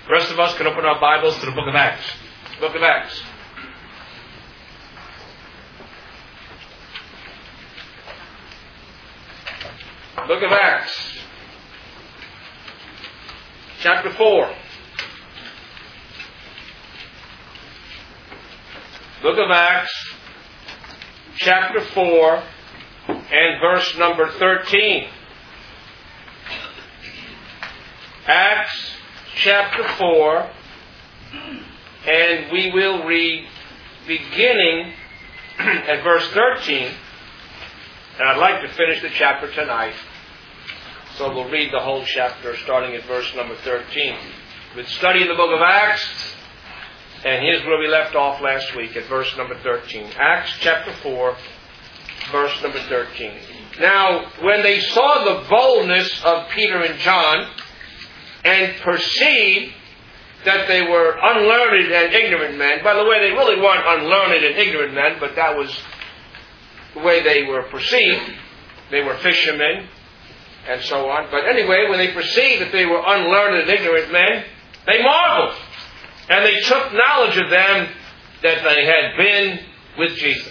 The rest of us can open our Bibles to the book of Acts. Book of Acts. Book of Acts. Chapter 4. Book of Acts, chapter 4, and verse number 13. Acts chapter 4, and we will read beginning at verse 13. And I'd like to finish the chapter tonight. So we'll read the whole chapter starting at verse number 13. We'll study the book of Acts. And here's where we left off last week at verse number 13. Acts chapter 4, verse number 13. Now, when they saw the boldness of Peter and John and perceived that they were unlearned and ignorant men, by the way, they really weren't unlearned and ignorant men, but that was the way they were perceived. They were fishermen and so on. But anyway, when they perceived that they were unlearned and ignorant men, they marveled. And they took knowledge of them that they had been with Jesus.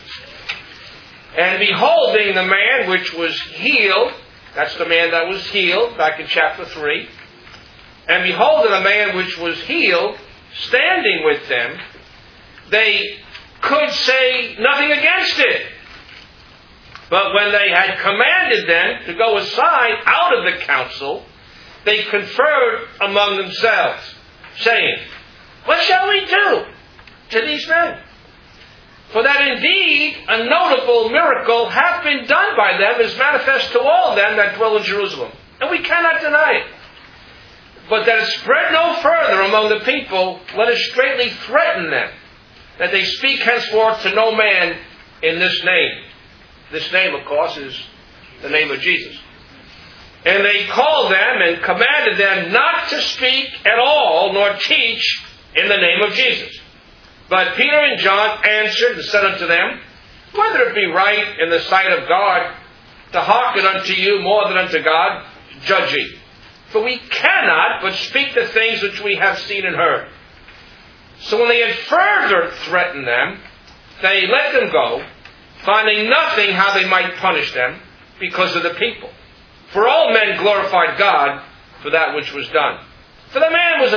And beholding the man which was healed, that's the man that was healed back in chapter 3. And beholding the man which was healed, standing with them, they could say nothing against it. But when they had commanded them to go aside out of the council, they conferred among themselves, saying, what shall we do to these men? For that indeed a notable miracle hath been done by them, is manifest to all them that dwell in Jerusalem. And we cannot deny it. But that it spread no further among the people, let us straitly threaten them, that they speak henceforth to no man in this name. This name, of course, is the name of Jesus. And they called them and commanded them not to speak at all, nor teach in the name of Jesus. But Peter and John answered and said unto them, whether it be right in the sight of God to hearken unto you more than unto God, judge ye. For we cannot but speak the things which we have seen and heard. So when they had further threatened them, they let them go, finding nothing how they might punish them because of the people. For all men glorified God for that which was done. For the man was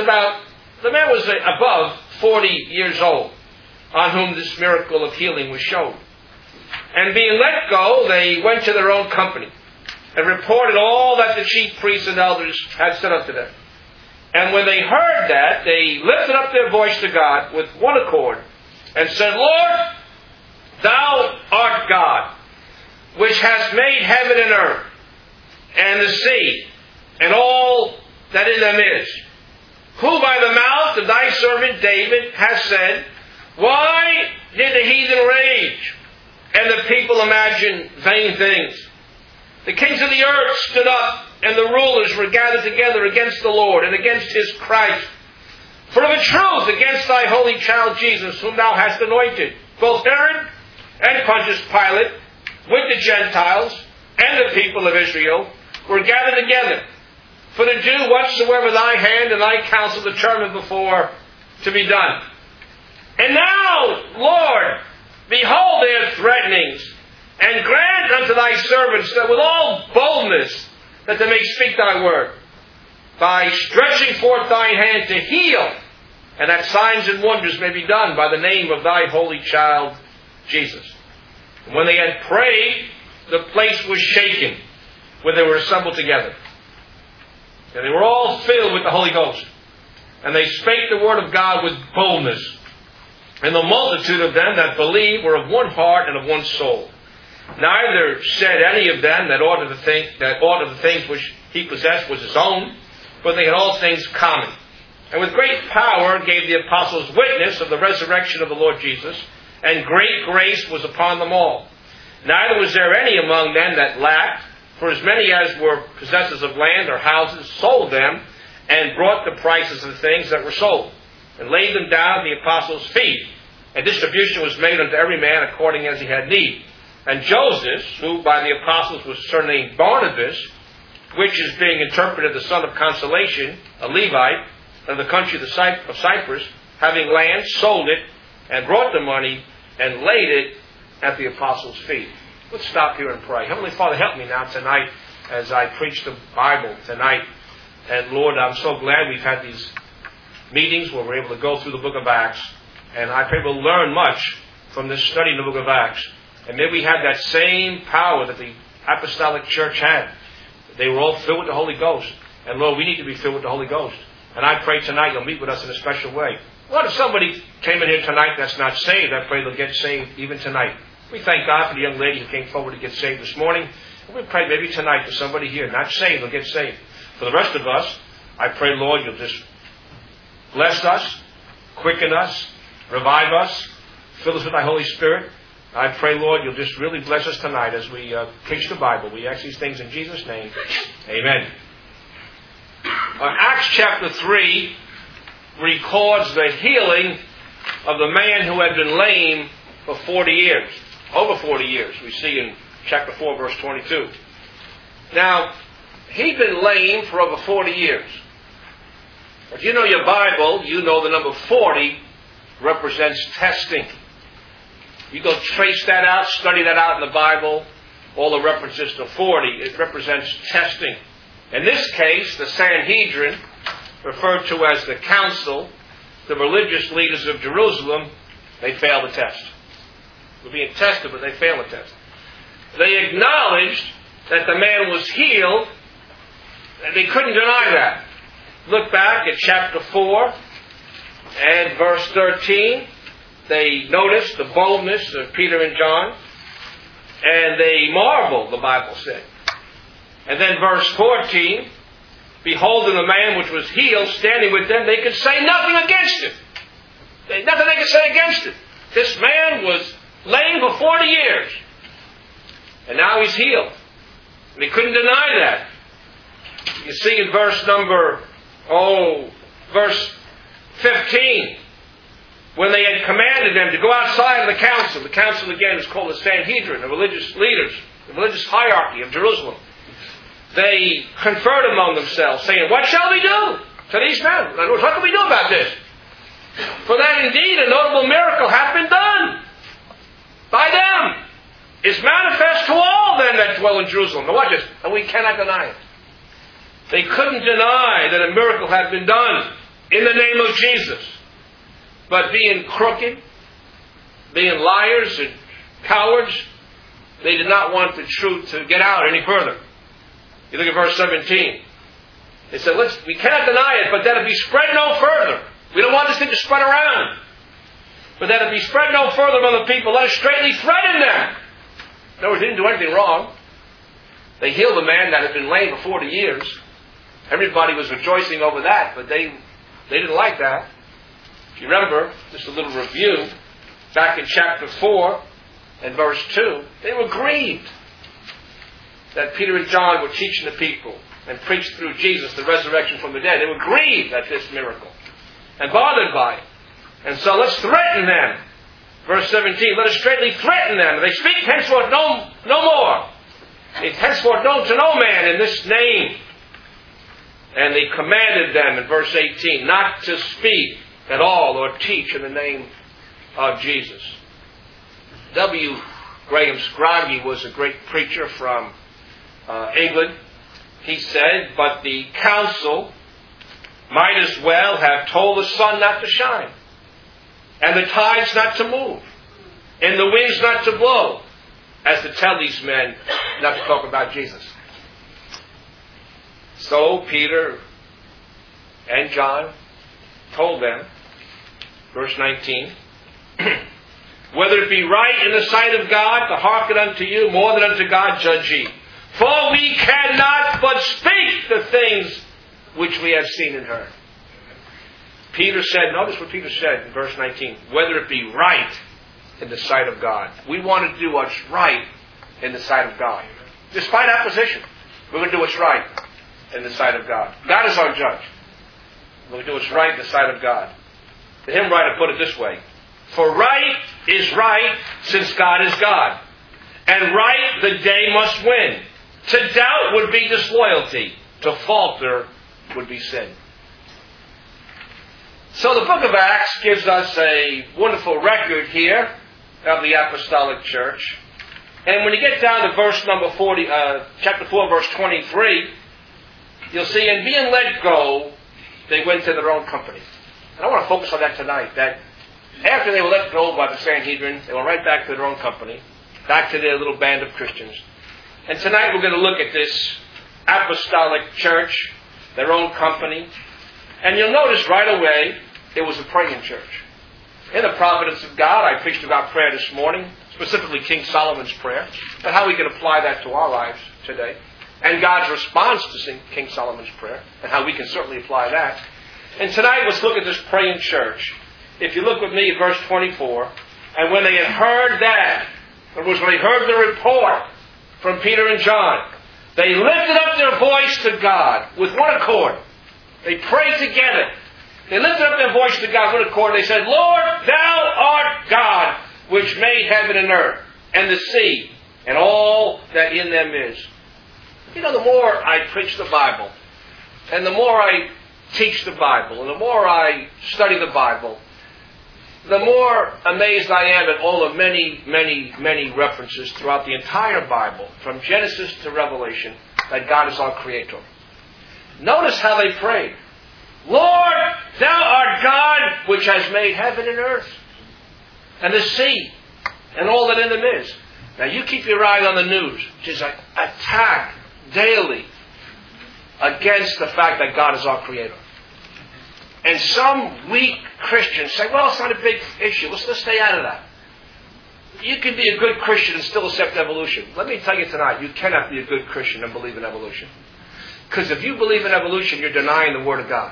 above 40 years old, on whom this miracle of healing was shown. And being let go, they went to their own company, and reported all that the chief priests and elders had said unto them. And when they heard that, they lifted up their voice to God with one accord, and said, Lord, thou art God, which hast made heaven and earth, and the sea, and all that in them is, who by the mouth of thy servant David has said, why did the heathen rage, and the people imagine vain things? The kings of the earth stood up, and the rulers were gathered together against the Lord and against his Christ. For of a truth against thy holy child Jesus, whom thou hast anointed, both Herod and Pontius Pilate, with the Gentiles and the people of Israel, were gathered together, for to do whatsoever thy hand and thy counsel determined before to be done. And now, Lord, behold their threatenings, and grant unto thy servants that with all boldness that they may speak thy word, by stretching forth thine hand to heal, and that signs and wonders may be done by the name of thy holy child Jesus. And when they had prayed, the place was shaken, where they were assembled together. And they were all filled with the Holy Ghost. And they spake the word of God with boldness. And the multitude of them that believed were of one heart and of one soul. Neither said any of them that aught of the things which he possessed was his own, but they had all things common. And with great power gave the apostles witness of the resurrection of the Lord Jesus, and great grace was upon them all. Neither was there any among them that lacked, for as many as were possessors of land or houses sold them, and brought the prices of the things that were sold, and laid them down at the apostles' feet. And distribution was made unto every man according as he had need. And Joseph, who by the apostles was surnamed Barnabas, which is being interpreted the son of consolation, a Levite, of the country of Cyprus, having land, sold it, and brought the money, and laid it at the apostles' feet. Let's stop here and pray. Heavenly Father, help me now tonight as I preach the Bible tonight. And Lord, I'm so glad we've had these meetings where we're able to go through the book of Acts. And I pray we'll learn much from this study in the book of Acts. And may we have that same power that the apostolic church had. They were all filled with the Holy Ghost. And Lord, we need to be filled with the Holy Ghost. And I pray tonight you'll meet with us in a special way. What if somebody came in here tonight that's not saved? I pray they'll get saved even tonight. We thank God for the young lady who came forward to get saved this morning. And we pray maybe tonight for somebody here not saved will get saved. For the rest of us, I pray, Lord, you'll just bless us, quicken us, revive us, fill us with thy Holy Spirit. I pray, Lord, you'll just really bless us tonight as we preach the Bible. We ask these things in Jesus' name. Amen. Acts chapter 3 records the healing of the man who had been lame for 40 years. Over 40 years, we see in chapter 4, verse 22. Now, he'd been lame for over 40 years. If you know your Bible, you know the number 40 represents testing. You go trace that out, study that out in the Bible, all the references to 40, it represents testing. In this case, the Sanhedrin, referred to as the council, the religious leaders of Jerusalem, they failed the test. They're being tested, but they failed the test. They acknowledged that the man was healed, and they couldn't deny that. Look back at chapter 4 and verse 13. They noticed the boldness of Peter and John, and they marveled, the Bible said. And then verse 14, beholding the man which was healed, standing with them, they could say nothing against him. Nothing they could say against it. This man was lame for 40 years, and now he's healed. And they couldn't deny that. You see in verse 15, when they had commanded them to go outside of the council again is called the Sanhedrin, the religious leaders, the religious hierarchy of Jerusalem. They conferred among themselves, saying, what shall we do to these men? What can we do about this? For that indeed a notable miracle hath been done by them. It's manifest to all them that dwell in Jerusalem. Now watch this, and we cannot deny it. They couldn't deny that a miracle had been done in the name of Jesus. But being crooked, being liars and cowards, they did not want the truth to get out any further. You look at verse 17. They said, we cannot deny it, but that it be spread no further. We don't want this thing to spread around. But that it be spread no further among the people, let us straightly threaten them. In other words, they didn't do anything wrong. They healed a man that had been lame for 40 years. Everybody was rejoicing over that, but they didn't like that. If you remember, just a little review, back in chapter 4 and verse 2, they were grieved that Peter and John were teaching the people and preached through Jesus the resurrection from the dead. They were grieved at this miracle and bothered by it. And so let's threaten them. Verse 17, let us straightly threaten them. They speak henceforth no more. It's henceforth known to no man in this name. And they commanded them in verse 18 not to speak at all or teach in the name of Jesus. W. Graham Scroggie was a great preacher from England. He said, but the council might as well have told the sun not to shine, and the tides not to move, and the winds not to blow, as to tell these men not to talk about Jesus. So Peter and John told them, verse 19, whether it be right in the sight of God to hearken unto you more than unto God, judge ye. For we cannot but speak the things which we have seen and heard. Peter said, notice what Peter said in verse 19, whether it be right in the sight of God. We want to do what's right in the sight of God. Despite opposition, we're going to do what's right in the sight of God. God is our judge. We're going to do what's right in the sight of God. The hymn writer put it this way, for right is right since God is God. And right the day must win. To doubt would be disloyalty. To falter would be sin. So the book of Acts gives us a wonderful record here of the apostolic church. And when you get down to verse number 40, chapter 4, verse 23, you'll see, in being let go, they went to their own company. And I want to focus on that tonight, that after they were let go by the Sanhedrin, they went right back to their own company, back to their little band of Christians. And tonight we're going to look at this apostolic church, their own company. And you'll notice right away, it was a praying church. In the providence of God, I preached about prayer this morning, specifically King Solomon's prayer, and how we can apply that to our lives today. And God's response to King Solomon's prayer, and how we can certainly apply that. And tonight, let's look at this praying church. If you look with me at verse 24, and when they had heard that, it was when they heard the report from Peter and John, they lifted up their voice to God with one accord. They prayed together. They lifted up their voice to God with one accord. They said, Lord, thou art God, which made heaven and earth, and the sea, and all that in them is. You know, the more I preach the Bible, and the more I teach the Bible, and the more I study the Bible, the more amazed I am at all the many, many, many references throughout the entire Bible, from Genesis to Revelation, that God is our Creator. Notice how they prayed. Lord, thou art God, which has made heaven and earth, and the sea, and all that in them is. Now you keep your eye on the news, which is an attack daily against the fact that God is our Creator. And some weak Christians say, well, it's not a big issue. Let's stay out of that. You can be a good Christian and still accept evolution. Let me tell you tonight, you cannot be a good Christian and believe in evolution. Because if you believe in evolution, you're denying the Word of God.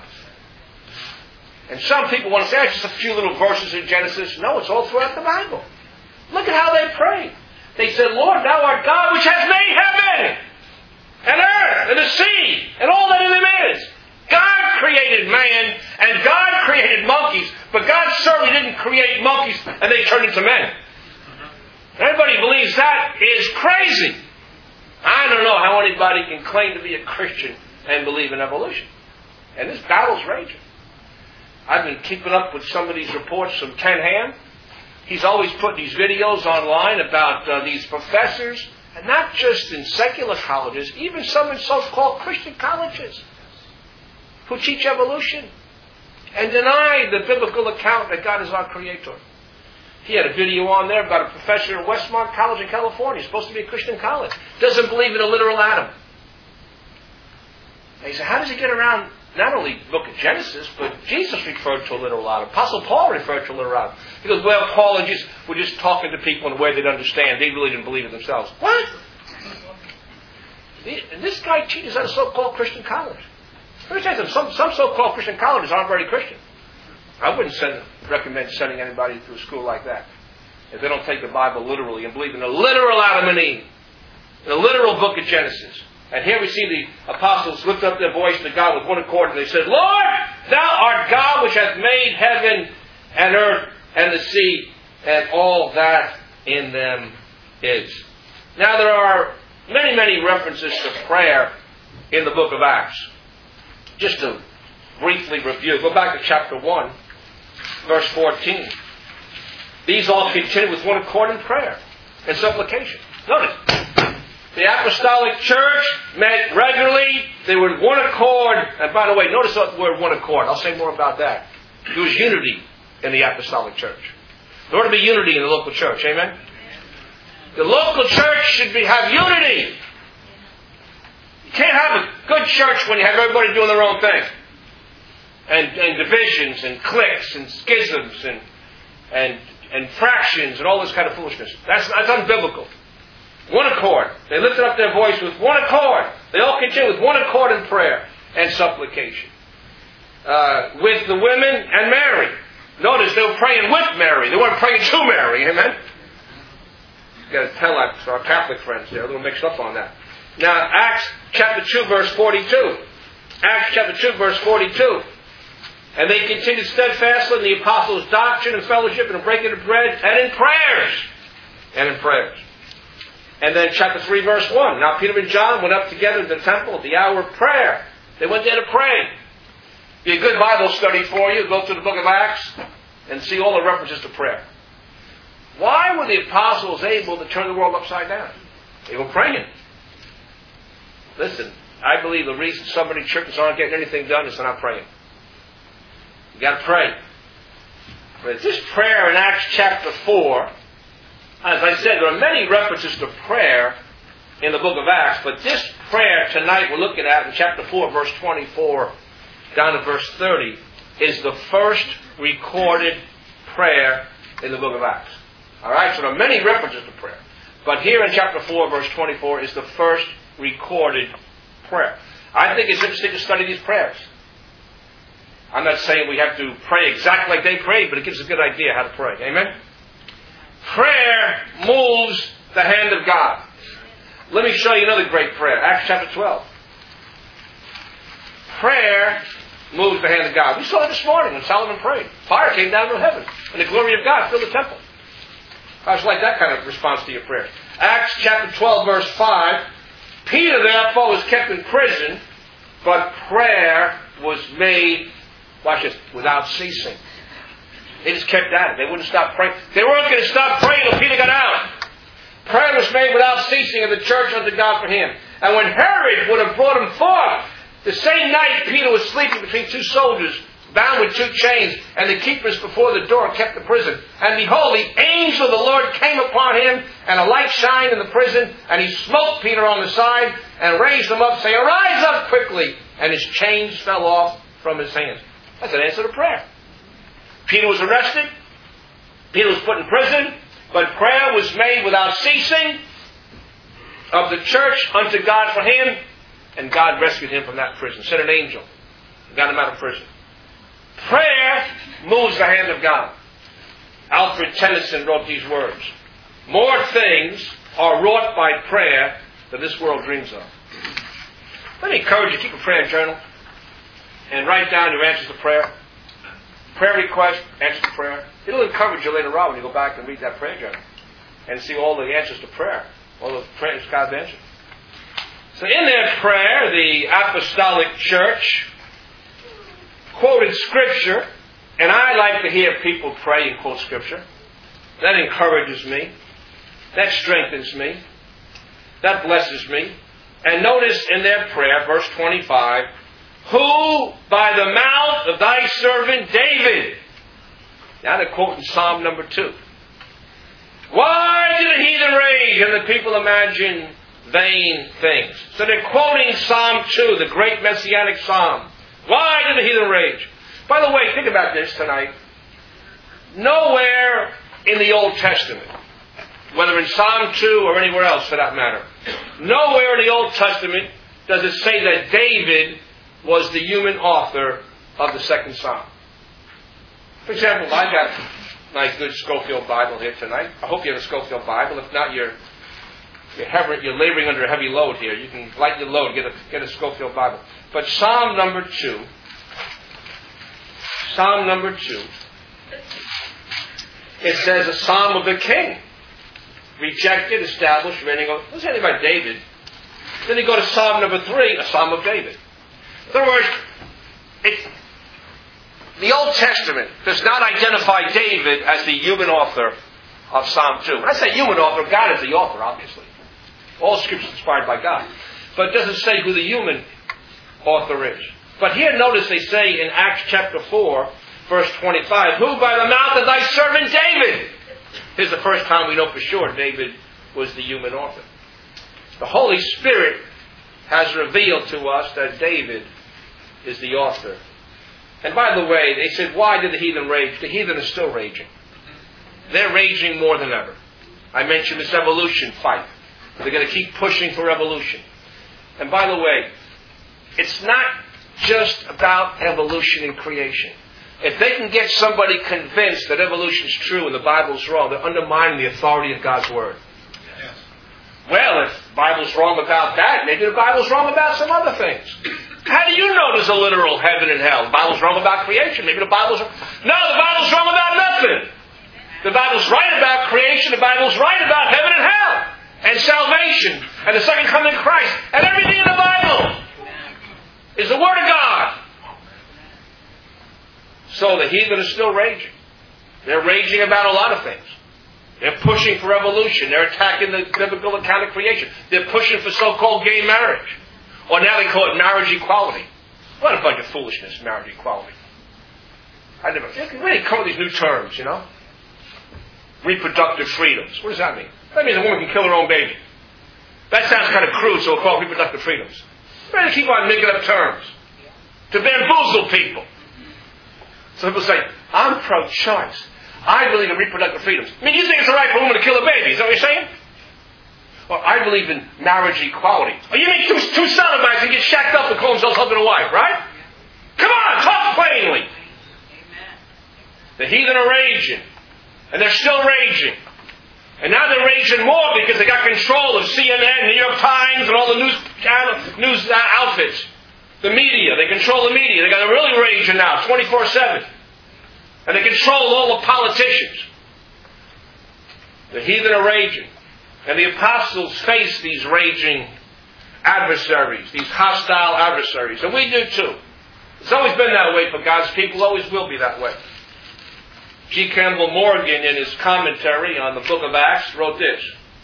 And some people want to say, it's just a few little verses in Genesis. No, it's all throughout the Bible. Look at how they prayed. They said, Lord, thou art God, which has made heaven and earth and the sea and all that in them is. God created man and God created monkeys, but God certainly didn't create monkeys and they turned into men. Everybody believes that is crazy. I don't know how anybody can claim to be a Christian and believe in evolution. And this battle's raging. I've been keeping up with some of these reports from Ken Ham. He's always putting these videos online about these professors, and not just in secular colleges, even some in so-called Christian colleges, who teach evolution and deny the biblical account that God is our Creator. He had a video on there about a professor at Westmont College in California, supposed to be a Christian college, doesn't believe in a literal atom. And he said, how does he get around not only the book of Genesis, but Jesus referred to a literal atom. Apostle Paul referred to a literal atom. He goes, well, Paul and Jesus were just talking to people in a way they'd understand. They really didn't believe it themselves. What? This guy teaches at a so-called Christian college. Let me tell you something. Some so-called Christian colleges aren't very Christian. I wouldn't recommend sending anybody to a school like that if they don't take the Bible literally and believe in the literal Adam and Eve, in the literal book of Genesis. And here we see the apostles lift up their voice to God with one accord, and they said, Lord, thou art God which hath made heaven and earth and the sea and all that in them is. Now there are many, many references to prayer in the book of Acts. Just to briefly review, go back to chapter 1, verse 14. These all continued with one accord in prayer and supplication. Notice, the apostolic church met regularly. They were in one accord. And by the way, notice the word one accord. I'll say more about that. There was unity in the apostolic church. There ought to be unity in the local church. Amen? The local church should have unity. You can't have a good church when you have everybody doing their own thing. And divisions and cliques and schisms and fractions and all this kind of foolishness. That's unbiblical. One accord. They lifted up their voice with one accord. They all continued with one accord in prayer and supplication. With the women and Mary. Notice they were praying with Mary. They weren't praying to Mary. Amen? You've got to tell our Catholic friends. They're a little mixed up on that. Now, Acts chapter 2, verse 42. Acts chapter 2, verse 42. And they continued steadfastly in the apostles' doctrine and fellowship and breaking of bread and in prayers. And in prayers. And then chapter 3, verse 1. Now Peter and John went up together to the temple at the hour of prayer. They went there to pray. Be a good Bible study for you. Go through the book of Acts and see all the references to prayer. Why were the apostles able to turn the world upside down? They were praying. Listen, I believe the reason so many churches aren't getting anything done is they're not praying. You got to pray. But this prayer in Acts chapter 4, as I said, there are many references to prayer in the book of Acts, but this prayer tonight we're looking at in chapter 4, verse 24 down to verse 30, is the first recorded prayer in the book of Acts. Alright, so there are many references to prayer. But here in chapter 4, verse 24 is the first recorded prayer. I think it's interesting to study these prayers. I'm not saying we have to pray exactly like they prayed, but it gives us a good idea how to pray. Amen? Prayer moves the hand of God. Let me show you another great prayer. Acts chapter 12. Prayer moves the hand of God. We saw it this morning when Solomon prayed. Fire came down from heaven, and the glory of God filled the temple. I just like that kind of response to your prayer. Acts chapter 12, verse 5. Peter, therefore, was kept in prison, but prayer was made, watch this, without ceasing. They just kept at it. They wouldn't stop praying. They weren't going to stop praying until Peter got out. Prayer was made without ceasing of the church unto God for him. And when Herod would have brought him forth, the same night Peter was sleeping between two soldiers, bound with two chains, and the keepers before the door kept the prison. And behold, the angel of the Lord came upon him, and a light shined in the prison, and he smote Peter on the side, and raised him up, saying, Arise up quickly! And his chains fell off from his hands. That's an answer to prayer. Peter was arrested. Peter was put in prison. But prayer was made without ceasing of the church unto God for him, and God rescued him from that prison. Sent an angel and got him out of prison. Prayer moves the hand of God. Alfred Tennyson wrote these words. More things are wrought by prayer than this world dreams of. Let me encourage you to keep a prayer journal and write down your answers to prayer. Prayer request, answer to prayer. It'll encourage you later on when you go back and read that prayer journal and see all the answers to prayer, all the prayers God's answered. So in their prayer, the Apostolic Church quoted Scripture, and I like to hear people pray and quote Scripture. That encourages me. That strengthens me. That blesses me. And notice in their prayer, verse 25, who by the mouth of thy servant David. Now they're quoting Psalm number 2. Why do the heathen rage and the people imagine vain things? So they're quoting Psalm 2, the great messianic psalm. Why do the heathen rage? By the way, think about this tonight. Nowhere in the Old Testament, whether in Psalm 2 or anywhere else for that matter, nowhere in the Old Testament does it say that David was the human author of the second psalm. For example, I got my good Scofield Bible here tonight. I hope you have a Scofield Bible. If not, you're laboring under a heavy load here. You can lighten your load, get a Scofield Bible. But Psalm number 2, it says a psalm of the king. Rejected, established, reigning over. Doesn't say anything about David. Then you go to Psalm number 3, a psalm of David. In other words, the Old Testament does not identify David as the human author of Psalm 2. When I say human author, God is the author, obviously. All Scripture is inspired by God. But it doesn't say who the human author is. But here, notice they say in Acts chapter 4, verse 25, who by the mouth of thy servant David. Here's the first time we know for sure David was the human author. The Holy Spirit has revealed to us that David is the author. And by the way, they said, why did the heathen rage? The heathen is still raging. They're raging more than ever. I mentioned this evolution fight. They're going to keep pushing for evolution. And by the way, it's not just about evolution and creation. If they can get somebody convinced that evolution is true and the Bible's wrong, they're undermining the authority of God's Word. Yes. Well, if the Bible's wrong about that, maybe the Bible's wrong about some other things. How do you know there's a literal heaven and hell? The Bible's wrong about creation. Maybe the Bible's wrong. No, the Bible's wrong about nothing. The Bible's right about creation. The Bible's right about heaven and hell. And salvation. And the second coming of Christ. And everything in the Bible is the Word of God. So the heathen are still raging. They're raging about a lot of things. They're pushing for evolution. They're attacking the biblical account of creation. They're pushing for so-called gay marriage. Or now they call it marriage equality. What a bunch of foolishness, marriage equality. Where do they come with these new terms, Reproductive freedoms. What does that mean? That means a woman can kill her own baby. That sounds kind of crude, so we'll call it reproductive freedoms. Why do they keep on making up terms? To bamboozle people. So people say, I'm pro-choice. I believe in reproductive freedoms. I mean, you think it's all right for a woman to kill a baby? Is that what you're saying? Well, I believe in marriage equality. Oh, you mean two celibates and get shacked up and call themselves husband and wife, right? Come on, talk plainly. The heathen are raging. And they're still raging. And now they're raging more because they got control of CNN, New York Times, and all the news outfits. The media. They control the media. They got really raging now, 24/7. And they control all the politicians. The heathen are raging. And the apostles face these raging adversaries, these hostile adversaries. And we do too. It's always been that way for God's people. Always will be that way. G. Campbell Morgan, in his commentary on the book of Acts, wrote this: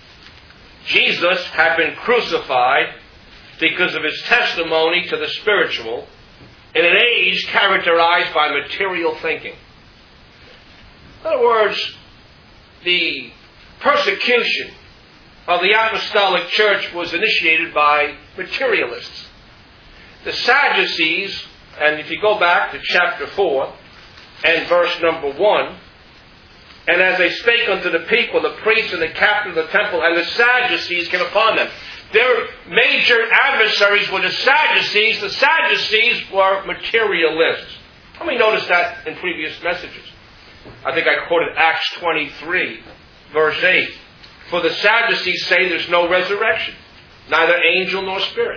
Jesus had been crucified because of his testimony to the spiritual in an age characterized by material thinking. In other words, the persecution of the apostolic church was initiated by materialists. The Sadducees, and if you go back to chapter 4 and verse number 1, and as they spake unto the people, the priests and the captain of the temple and the Sadducees came upon them. Their major adversaries were the Sadducees. The Sadducees were materialists. How many noticed that in previous messages? I think I quoted Acts 23, verse 8. For the Sadducees say there's no resurrection, neither angel nor spirit.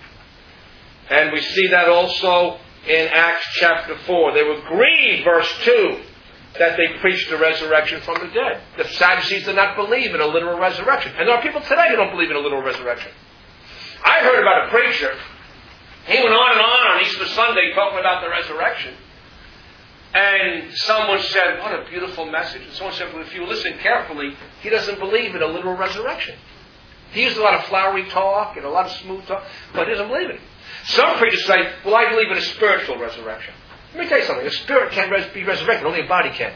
And we see that also in Acts chapter 4. They were grieved, verse 2, that they preached the resurrection from the dead. The Sadducees did not believe in a literal resurrection. And there are people today who don't believe in a literal resurrection. I heard about a preacher. He went on Easter Sunday talking about the resurrection. And someone said, what a beautiful message. And someone said, well, if you listen carefully, he doesn't believe in a literal resurrection. He used a lot of flowery talk and a lot of smooth talk, but he doesn't believe in it. Some preachers say, well, I believe in a spiritual resurrection. Let me tell you something. A spirit can't be resurrected. Only a body can.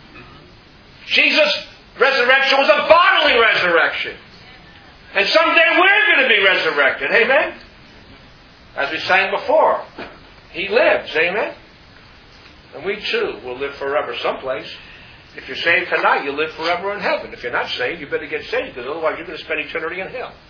Jesus' resurrection was a bodily resurrection. And someday we're going to be resurrected. Amen? As we sang before, He lives. Amen? And we too will live forever someplace. If you're saved tonight, you'll live forever in heaven. If you're not saved, you better get saved, because otherwise you're going to spend eternity in hell.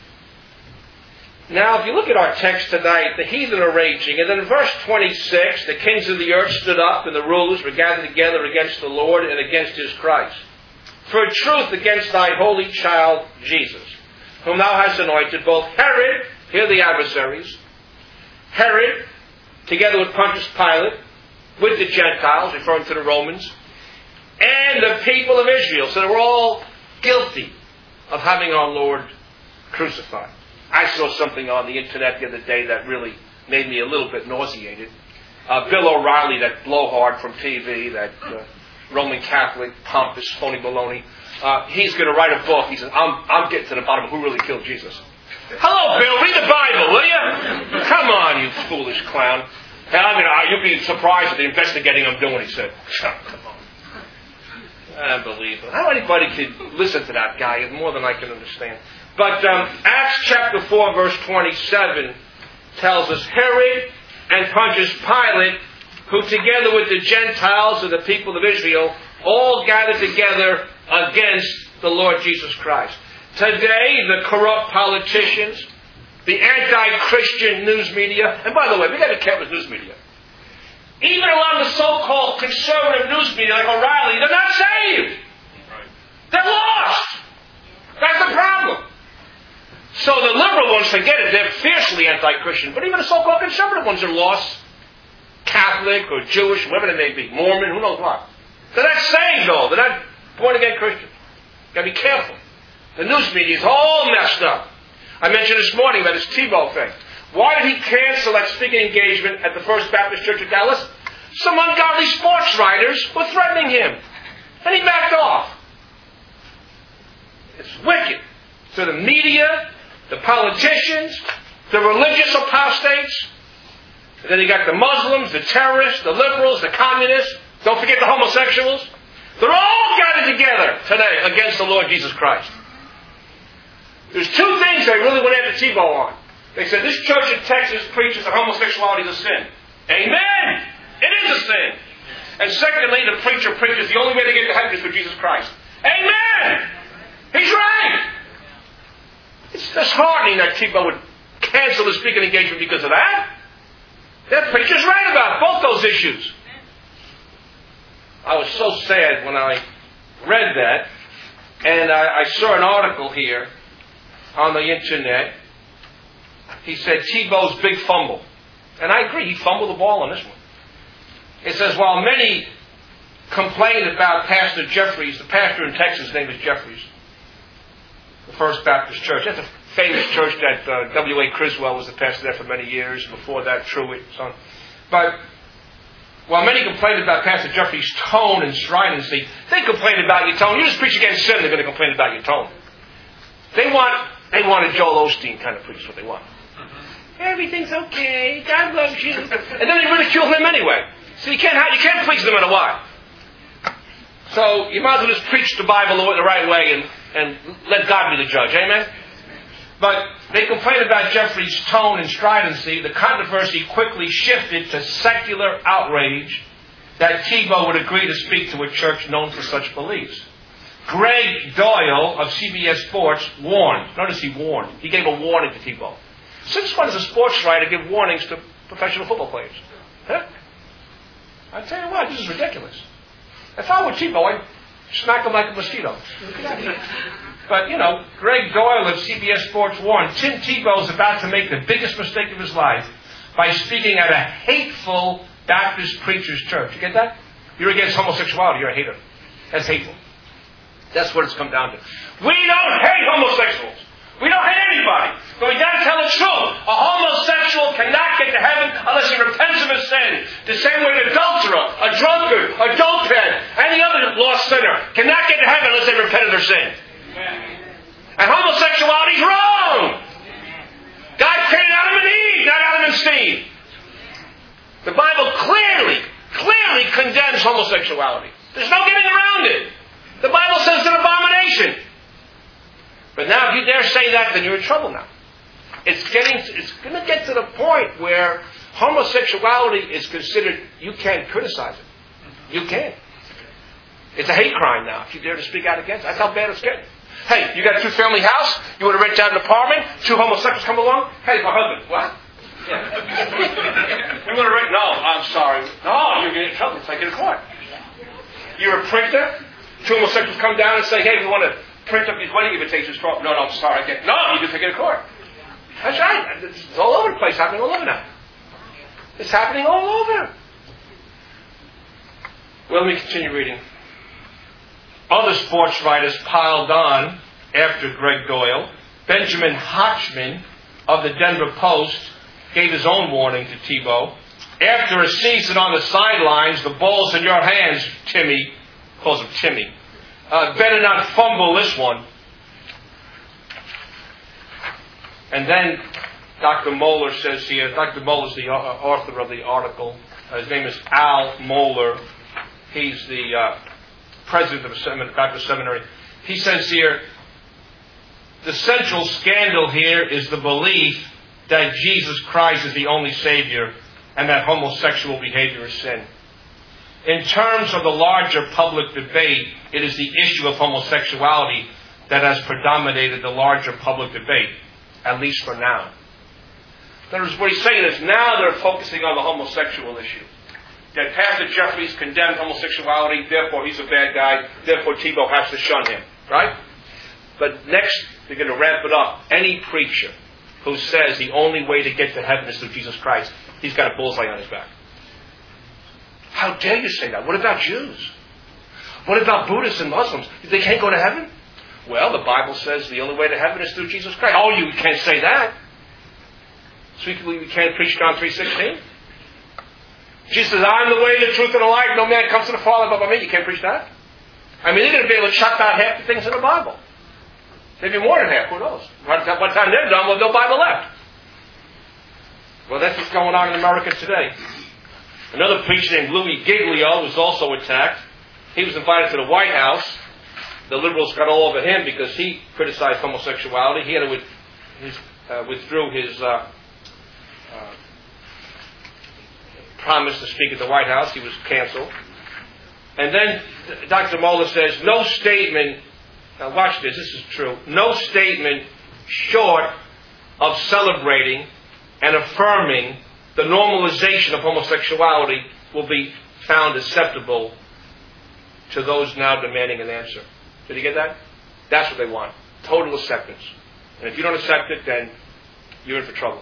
Now, if you look at our text tonight, the heathen are raging. And then in verse 26, the kings of the earth stood up, and the rulers were gathered together against the Lord and against His Christ. For a truth against thy holy child, Jesus, whom thou hast anointed, both Herod, here are the adversaries, Herod, together with Pontius Pilate, with the Gentiles, referring to the Romans, and the people of Israel. So they were all guilty of having our Lord crucified. I saw something on the internet the other day that really made me a little bit nauseated. Bill O'Reilly, that blowhard from TV, that Roman Catholic, pompous, phony baloney, he's going to write a book. He says, I'm getting to the bottom of who really killed Jesus. Hello, Bill, read the Bible, will you? Come on, you foolish clown. You'll be surprised at the investigating I'm doing, he said. Come on. Unbelievable. How anybody could listen to that guy is more than I can understand. But Acts chapter 4, verse 27 tells us, Herod and Pontius Pilate, who together with the Gentiles and the people of Israel, all gathered together against the Lord Jesus Christ. Today, the corrupt politicians, the anti-Christian news media, and by the way, we got to be careful with news media. Even a lot of the so-called conservative news media, like O'Reilly, they're not saved. They're lost. That's the problem. So the liberal ones, forget it, they're fiercely anti-Christian. But even the so-called conservative ones are lost. Catholic or Jewish, whatever they may be. Mormon, who knows what. They're not saved, though. They're not born-again Christians. You've got to be careful. The news media is all messed up. I mentioned this morning about his Tebow thing. Why did he cancel that speaking engagement at the First Baptist Church of Dallas? some ungodly sports writers were threatening him. And he backed off. It's wicked. To the media, the politicians, the religious apostates. And then you got the Muslims, the terrorists, the liberals, the communists. Don't forget the homosexuals. They're all gathered together today against the Lord Jesus Christ. There's two things they really went after Tebow on. They said, this church in Texas preaches that homosexuality is a sin. Amen! It is a sin. And secondly, the preacher preaches the only way to get to heaven is through Jesus Christ. Amen! He's right! It's disheartening that Tebow would cancel his speaking engagement because of that. That preacher's right about both those issues. I was so sad when I read that, and I saw an article here on the internet. He said Tebow's big fumble. And I agree, he fumbled the ball on this one. It says, while many complained about Pastor Jeffries, the pastor in Texas, his name is Jeffries, the First Baptist Church. That's a famous church that W.A. Criswell was the pastor there for many years. Before that, Truett and so on. But while many complained about Pastor Jeffries' tone and stridency, they complained about your tone. You just preach against sin, they're going to complain about your tone. They want a Joel Osteen kind of preach, what they want. Everything's okay. God loves you. And then they ridicule him anyway. So you can't preach no matter what. So you might as well just preach the Bible the right way and let God be the judge. Amen? But they complained about Jeffries' tone and stridency. The controversy quickly shifted to secular outrage that Tebow would agree to speak to a church known for such beliefs. Greg Doyle of CBS Sports warned. Notice he warned. He gave a warning to Tebow. Since when does a sports writer give warnings to professional football players? Huh? I tell you what, this is ridiculous. If I were Tebow, I'd smack him like a mosquito. But, Greg Doyle of CBS Sports warned, Tim Tebow's about to make the biggest mistake of his life by speaking at a hateful Baptist preacher's church. You get that? You're against homosexuality. You're a hater. That's hateful. That's what it's come down to. We don't hate homosexuals. We don't hate anybody. But we got to tell the truth. A homosexual cannot get to heaven unless he repents of his sin. The same way an adulterer, a drunkard, a dopehead, any other lost sinner cannot get to heaven unless they repent of their sin. And homosexuality is wrong. God created Adam and Eve, not Adam and Steve. The Bible clearly condemns homosexuality. There's no getting around it. The Bible says it's an abomination. But now, if you dare say that, then you're in trouble now. It's going to get to the point where homosexuality is considered, you can't criticize it. You can't. It's a hate crime now, if you dare to speak out against it. That's how bad it's getting. Hey, you got a two-family house? You want to rent out an apartment? Two homosexuals come along? Hey, my husband. What? Yeah. You want to rent? No, I'm sorry. No, you're getting in trouble. Take it to court. You're a printer? Two homosexuals come down and say, hey, we want to print up these wedding invitations for... No, I'm sorry. I can't. No, you can take it to court. That's right. It's all over the place. Happening all over now. It's happening all over. Well, let me continue reading. Other sports writers piled on after Greg Doyle. Benjamin Hotchman of the Denver Post gave his own warning to Tebow. After a season on the sidelines, the ball's in your hands, Timmy. Calls him Timmy. Better not fumble this one. And then Dr. Moeller says here, Dr. Moeller is the author of the article. His name is Al Moeller. He's the president of the Baptist Seminary. He says here, the central scandal here is the belief that Jesus Christ is the only Savior and that homosexual behavior is sin. In terms of the larger public debate, it is the issue of homosexuality that has predominated the larger public debate, at least for now. In other words, what he's saying is now they're focusing on the homosexual issue. That Pastor Jeffries condemned homosexuality, therefore he's a bad guy, therefore Tebow has to shun him. Right? But next, they're going to ramp it up. Any preacher who says the only way to get to heaven is through Jesus Christ, he's got a bullseye on his back. How dare you say that? What about Jews? What about Buddhists and Muslims? They can't go to heaven? Well, the Bible says the only way to heaven is through Jesus Christ. Oh, you can't say that. So we can't preach John 3:16? Jesus says, I'm the way, the truth, and the life. No man comes to the Father but by me. You can't preach that. I mean, they're going to be able to shut out half the things in the Bible. Maybe more than half. Who knows? By the time they're done, we'll have no Bible left. Well, that's what's going on in America today. Another preacher named Louis Giglio was also attacked. He was invited to the White House. The liberals got all over him because he criticized homosexuality. He had to withdrew his promise to speak at the White House. He was canceled. And then Dr. Mohler says, no statement, now watch this is true, no statement short of celebrating and affirming the normalization of homosexuality will be found acceptable to those now demanding an answer. Did you get that? That's what they want. Total acceptance. And if you don't accept it, then you're in for trouble.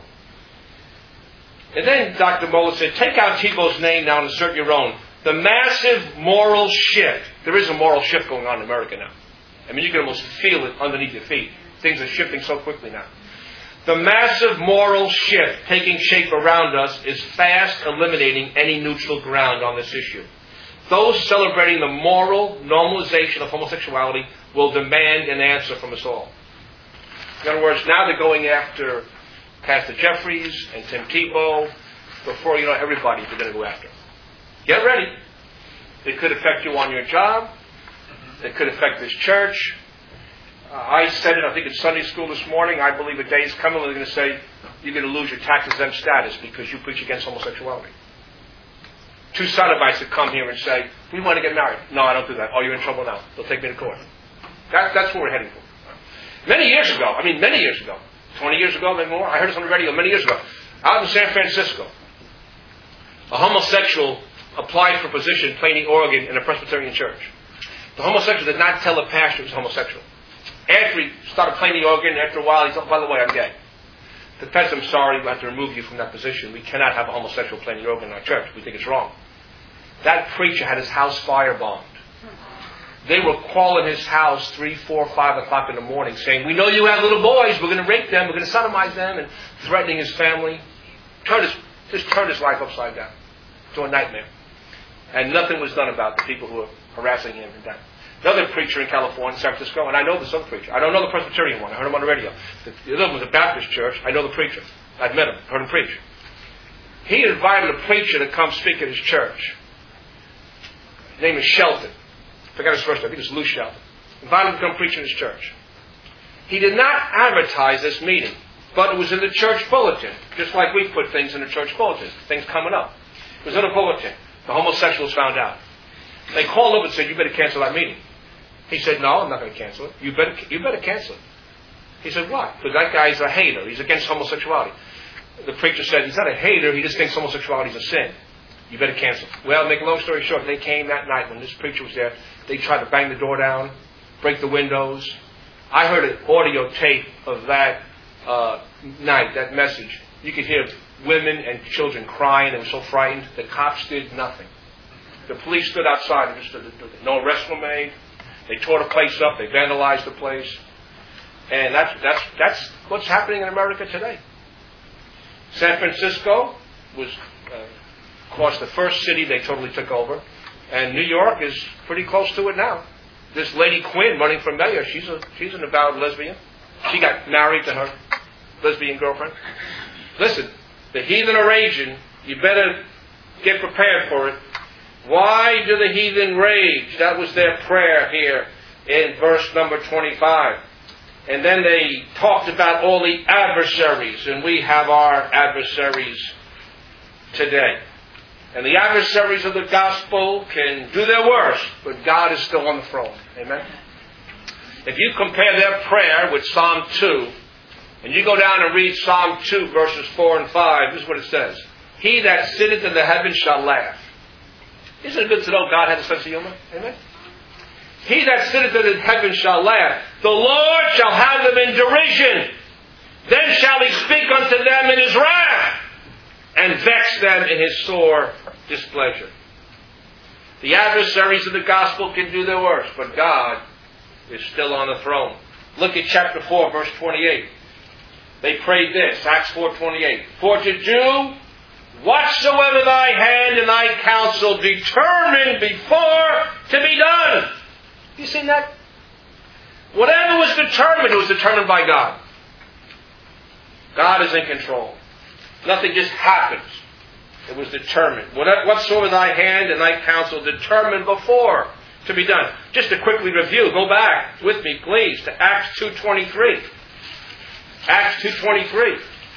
And then Dr. Mohler said, take out Thibault's name now and insert your own. The massive moral shift. There is a moral shift going on in America now. I mean, you can almost feel it underneath your feet. Things are shifting so quickly now. The massive moral shift taking shape around us is fast eliminating any neutral ground on this issue. Those celebrating the moral normalization of homosexuality will demand an answer from us all. In other words, now they're going after Pastor Jeffries and Tim Tebow. Before you know, everybody they're going to go after. Get ready. It could affect you on your job. It could affect this church. I said it, I think in Sunday school this morning, I believe a day is coming when they're going to say, you're going to lose your tax-exempt status because you preach against homosexuality. Two sodomites that come here and say, we want to get married. No, I don't do that. Oh, you're in trouble now. They'll take me to court. That's where we're heading for. Many years ago, 20 years ago, maybe more, I heard this on the radio many years ago, out in San Francisco, a homosexual applied for a position in Plainy, Oregon in a Presbyterian church. The homosexual did not tell the pastor he was homosexual. After he started Plainy, Oregon, after a while, he said, by the way, I'm gay. The pastor, I'm sorry, we have to remove you from that position. We cannot have a homosexual Plainy, Oregon in our church. We think it's wrong. That preacher had his house firebombed. They were calling his house 3, 4, 5 o'clock in the morning saying, we know you have little boys, we're going to rape them, we're going to sodomize them, and threatening his family. Just turned his life upside down to a nightmare. And nothing was done about the people who were harassing him and that. Another preacher in California, San Francisco, and I know this other preacher. I don't know the Presbyterian one. I heard him on the radio. The other one was a Baptist church. I know the preacher. I've met him, heard him preach. He invited a preacher to come speak at his church. His name is Shelton. I forgot his first name. I think it's Lou Shelton. Invited him to come preach in his church. He did not advertise this meeting, but it was in the church bulletin, just like we put things in the church bulletin, things coming up. It was in a bulletin. The homosexuals found out. They called up and said, you better cancel that meeting. He said, no, I'm not going to cancel it. You better cancel it. He said, why? Because that guy's a hater. He's against homosexuality. The preacher said, he's not a hater. He just thinks homosexuality is a sin. You better cancel it. Well, make a long story short, they came that night when this preacher was there. They tried to bang the door down, break the windows. I heard an audio tape of that night, that message. You could hear women and children crying. They were so frightened. The cops did nothing. The police stood outside and just stood there. No arrests were made. They tore the place up. They vandalized the place. And that's what's happening in America today. San Francisco was, of course, the first city they totally took over. And New York is pretty close to it now. This lady Quinn running for mayor, she's an avowed lesbian. She got married to her lesbian girlfriend. Listen, the heathen are raging. You better get prepared for it. Why do the heathen rage? That was their prayer here in verse number 25. And then they talked about all the adversaries, and we have our adversaries today. And the adversaries of the gospel can do their worst, but God is still on the throne. Amen? If you compare their prayer with Psalm 2, and you go down and read Psalm 2, verses 4 and 5, this is what it says. He that sitteth in the heavens shall laugh. Isn't it good to know God has a sense of humor? Amen? He that sitteth in the heavens shall laugh. The Lord shall have them in derision. Then shall he speak unto them in his wrath, and vex them in his sore displeasure. The adversaries of the gospel can do their worst, but God is still on the throne. Look at chapter 4, verse 28. They prayed this, Acts 4:28. For to do whatsoever thy hand and thy counsel determined before to be done. You seen that? Whatever was determined, it was determined by God. God is in control. Nothing just happens. It was determined. Whatsoever thy hand and thy counsel determined before to be done. Just to quickly review, go back with me, please, to Acts 2:23. Acts 2:23.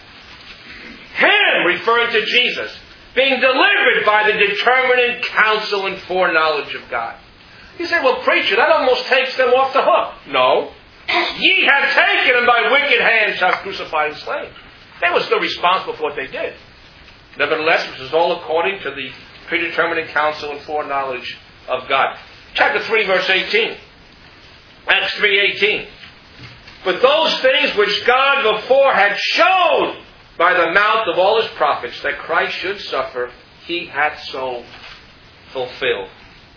Him, referring to Jesus, being delivered by the determining counsel and foreknowledge of God. You say, well, preacher, that almost takes them off the hook. No. Ye have taken him by wicked hands, have crucified and slain. They were still responsible for what they did. Nevertheless, this is all according to the predetermining counsel and foreknowledge of God. Chapter 3, verse 18. Acts 3:18. But those things which God before had showed by the mouth of all his prophets that Christ should suffer, he hath so fulfilled.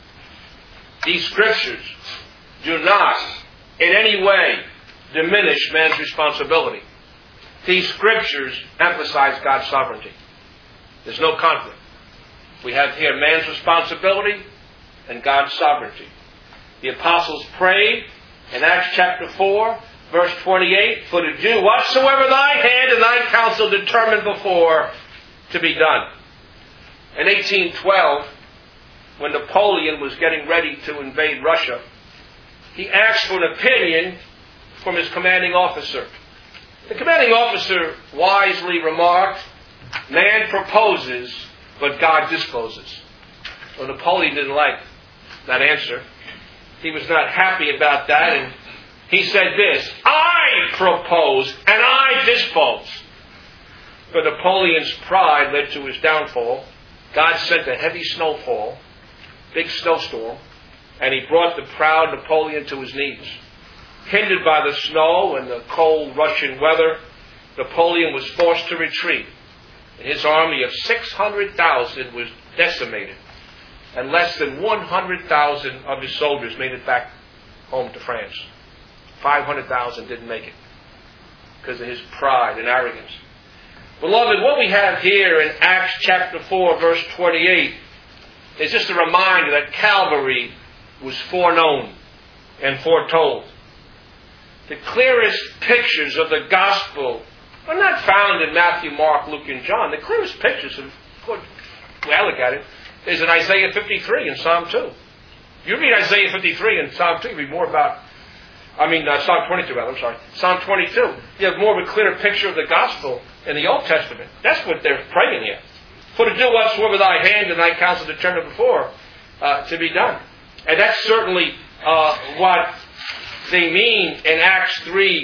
These scriptures do not in any way diminish man's responsibility. These scriptures emphasize God's sovereignty. There's no conflict. We have here man's responsibility and God's sovereignty. The apostles prayed in Acts chapter 4, verse 28, for to do whatsoever thy hand and thy counsel determined before to be done. In 1812, when Napoleon was getting ready to invade Russia, he asked for an opinion from his commanding officer. The commanding officer wisely remarked, man proposes, but God disposes. Well, Napoleon didn't like that answer. He was not happy about that, and he said this, I propose and I dispose. But Napoleon's pride led to his downfall. God sent a heavy snowfall, big snowstorm, and he brought the proud Napoleon to his knees. Hindered by the snow and the cold Russian weather, Napoleon was forced to retreat. His army of 600,000 was decimated, and less than 100,000 of his soldiers made it back home to France. 500,000 didn't make it because of his pride and arrogance. Beloved, what we have here in Acts chapter 4, verse 28 is just a reminder that Calvary was foreknown and foretold. The clearest pictures of the gospel are not found in Matthew, Mark, Luke, and John. The clearest pictures, of course, when I look at it, is in Isaiah 53 and Psalm 2. You read Isaiah 53 and Psalm 2, you read more about, Psalm 22, Psalm 22. You have more of a clear picture of the gospel in the Old Testament. That's what they're praying here. For to do whatsoever thy hand and thy counsel determined before to be done. And that's certainly what they mean in Acts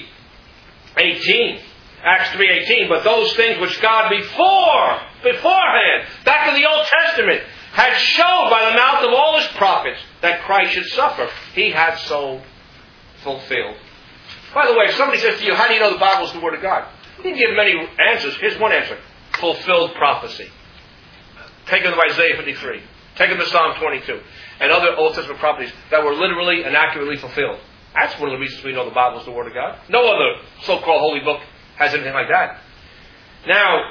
3:18. Acts 3:18. But those things which God beforehand, back in the Old Testament, had showed by the mouth of all his prophets that Christ should suffer, he had so fulfilled. By the way, if somebody says to you, how do you know the Bible is the Word of God? You can give many answers. Here's one answer. Fulfilled prophecy. Take them to Isaiah 53. Take them to Psalm 22. And other Old Testament prophecies that were literally and accurately fulfilled. That's one of the reasons we know the Bible is the Word of God. No other so-called holy book has anything like that. Now,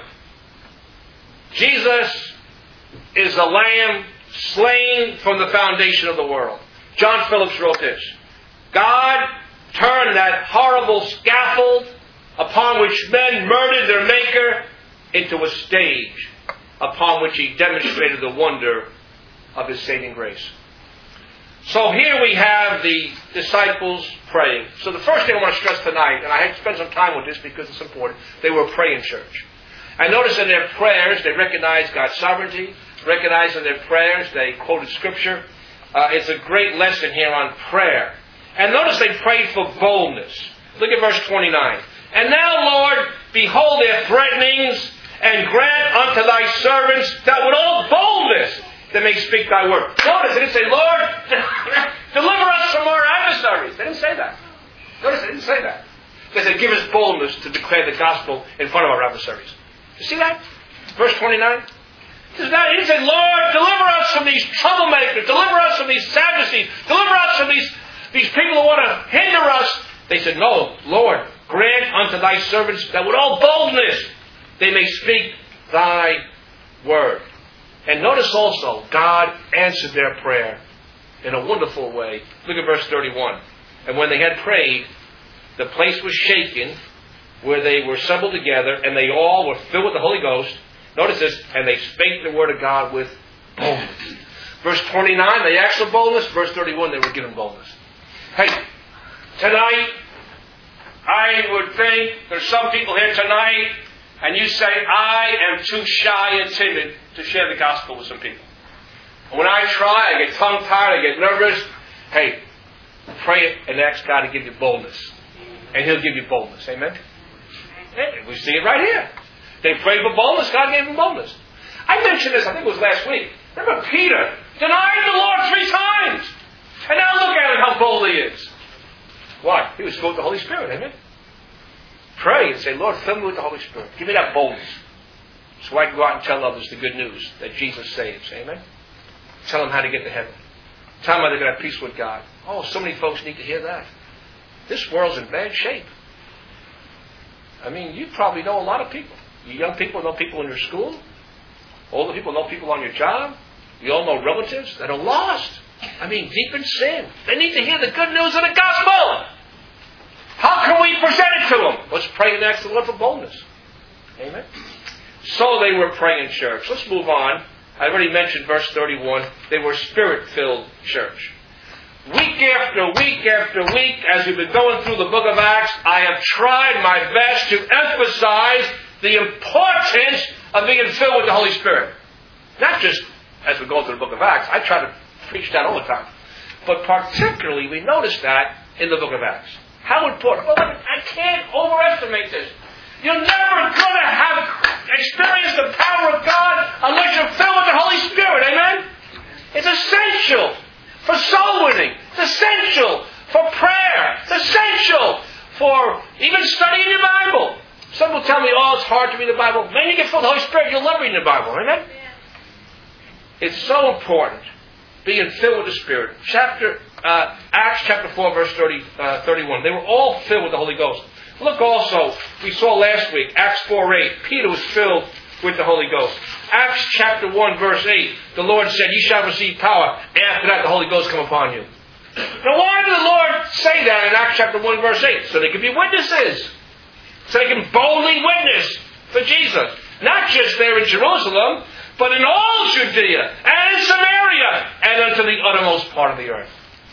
Jesus is a lamb slain from the foundation of the world. John Phillips wrote this. God turned that horrible scaffold upon which men murdered their Maker into a stage upon which he demonstrated the wonder of his saving grace. So here we have the disciples praying. So the first thing I want to stress tonight, and I had to spend some time with this because it's important, they were a praying church. I notice in their prayers they recognized God's sovereignty. Recognize in their prayers they quoted Scripture. It's a great lesson here on prayer. And notice they prayed for boldness. Look at verse 29. And now, Lord, behold their threatenings, and grant unto thy servants that with all boldness they may speak thy word. Notice, they didn't say, Lord, deliver us from our adversaries. They didn't say that. Notice, they didn't say that. They said, give us boldness to declare the gospel in front of our adversaries. You see that? Verse 29. He didn't say, Lord, deliver us from these troublemakers. Deliver us from these Sadducees. Deliver us from these people who want to hinder us. They said, no, Lord, grant unto thy servants that with all boldness they may speak thy Word. And notice also, God answered their prayer in a wonderful way. Look at verse 31. And when they had prayed, the place was shaken where they were assembled together, and they all were filled with the Holy Ghost. Notice this, and they spake the word of God with boldness. Verse 29, they asked for boldness. Verse 31, they were given boldness. Hey, tonight, I would think there's some people here tonight, and you say, I am too shy and timid to share the gospel with some people. And when I try, I get tongue-tied, I get nervous. Hey, pray it and ask God to give you boldness. And He'll give you boldness. Amen? We see it right here. They prayed for boldness, God gave them boldness. I mentioned this, I think it was last week. Remember Peter denied the Lord 3 times. And now look at him, how bold he is. Why? He was filled with the Holy Spirit. Amen? Pray and say, Lord, fill me with the Holy Spirit. Give me that boldness. So I can go out and tell others the good news that Jesus saves. Amen? Tell them how to get to heaven. Tell them how they're going to have peace with God. Oh, so many folks need to hear that. This world's in bad shape. I mean, you probably know a lot of people. You young people know people in your school. Older people know people on your job. You all know relatives that are lost. I mean, deep in sin. They need to hear the good news of the gospel. How can we present it to them? Let's pray and ask the Lord for boldness. Amen? So they were praying church. Let's move on. I already mentioned verse 31. They were Spirit-filled church. Week after week after week, as we've been going through the book of Acts, I have tried my best to emphasize the importance of being filled with the Holy Spirit. Not just as we go through the book of Acts. I try to preach that all the time. But particularly, we notice that in the book of Acts. How important. Well, I can't overestimate this. You're never going to have experienced the power of God unless you're filled with the Holy Spirit. Amen? It's essential for soul winning. It's essential for prayer. It's essential for even studying your Bible. Some will tell me, oh, it's hard to read the Bible. When you get filled with the Holy Spirit, you'll love reading the Bible. Amen? It's so important, being filled with the Spirit. Acts chapter 4, verse 31. They were all filled with the Holy Ghost. Look also, we saw last week, Acts 4:8. Peter was filled with the Holy Ghost. Acts chapter 1, verse 8. The Lord said, "You shall receive power. After that, the Holy Ghost come upon you." Now, why did the Lord say that in Acts chapter 1, verse 8? So they could be witnesses. So they can boldly witness for Jesus. Not just there in Jerusalem, but in all Judea and in Samaria and unto the uttermost part of the earth.